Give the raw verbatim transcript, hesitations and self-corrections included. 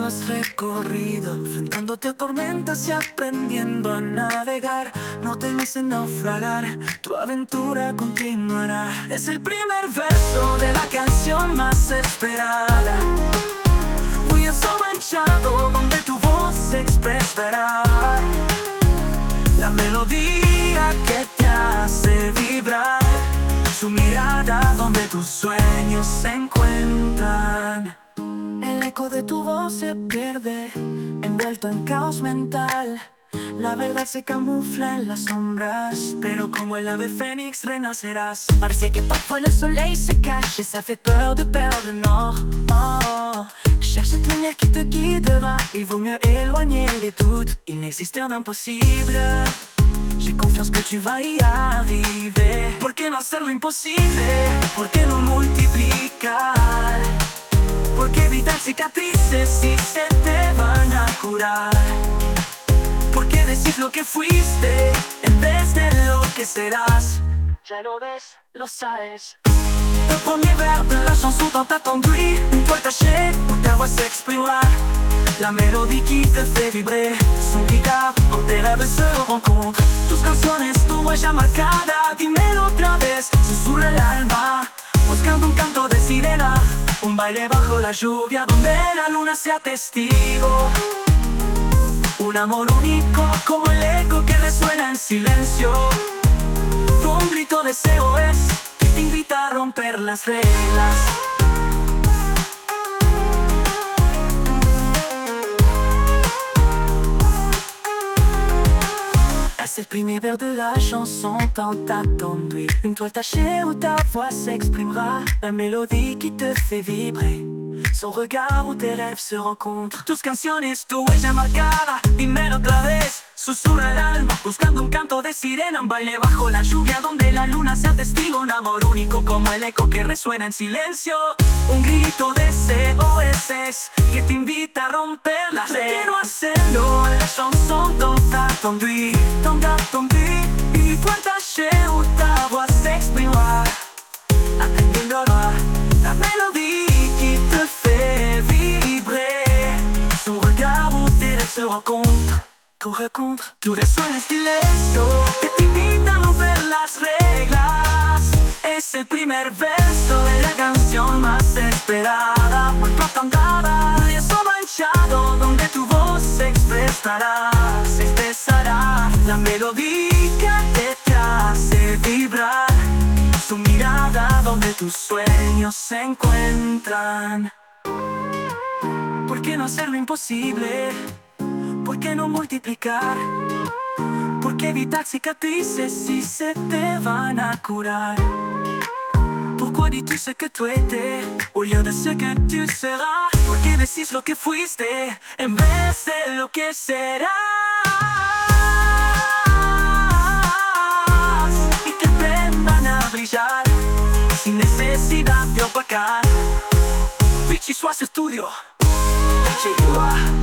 camino has recorrido, enfrentándote a tormentas y aprendiendo a navegar. No temes en naufragar, tu aventura continuará. Es el primer verso de la canción más esperada. Fui el sol manchado donde tu voz se expresará. La melodía que te hace vibrar, su mirada donde tus sueños se encuentran. El eco de tu voz se pierde, envuelto en caos mental. La verdad se camufla en las sombras, pero como el ave fénix renacerás. Parce que parfois le soleil se cache et ça fait peur de perdre le nord. Oh, cherche cette lumière qui te guidera. Il vaut mieux éloigner les doutes, il n'existe rien d'impossible. J'ai confiance que tu vas y arriver. ¿Por qué no hacer lo imposible? ¿Por qué no multiplicar? ¿Por qué evitar cicatrices si se te van a curar? ¿Por qué decir lo que fuiste en vez de lo que serás? Ya lo ves, lo sabes. Le premier vers de la chanson tant attendue, une toile tachée où ta voix s'exprimera. La mélodie qui te fait vibrer, son guitarra con tes rêves se rencontrent. Tus canciones, tu huella marcada, dímelo otra vez. Susurra el alma, buscando un canto de sirena. Un baile bajo la lluvia donde la luna sea testigo. Un amor único como el eco que resuena en silencio. Un grito de S O S que te invita a romper las reglas. C'est le premier vers de la chanson tant attendue. Une toile tachée où ta voix s'exprimera. La mélodie qui te fait vibrer, son regard où tes rêves se rencontrent. Tus canciones, tu huella marcada, dímelo otra vez. Susurra el alma, buscando un canto de sirena. Un baile bajo la lluvia donde la luna sea testigo. Un amor único como el eco que resuena en silencio. Un grito de S O S que te invita a romper las reglas. Quiero hacerlo, la chanson tant attendue, tant attendue. Une toile tachée où ta voix s'exprimera. Aprendiéndola, la mélodie qui te fait vibrer. Son regard où tes rêves se rencontrent. Tu rencontres, tu resuena en silencio que te invita a romper las reglas. Es el primer verso de la canción más esperada. Muy pronto andada, y eso manchado donde tu voz se expresará. Se expresará la melodía que te hace vibrar. Su mirada donde tus sueños se encuentran. ¿Por qué no hacer lo imposible? ¿Por qué no multiplicar? ¿Por qué evitar cicatrices si se te van a curar? Pourquoi dis-tu ce que tu étais au lieu de ce que tu seras? ¿Por qué decís lo que fuiste en vez de lo que serás? Y que aprendan a brillar sin necesidad de opacar. Vichy Sois Studio, Vichy Sois.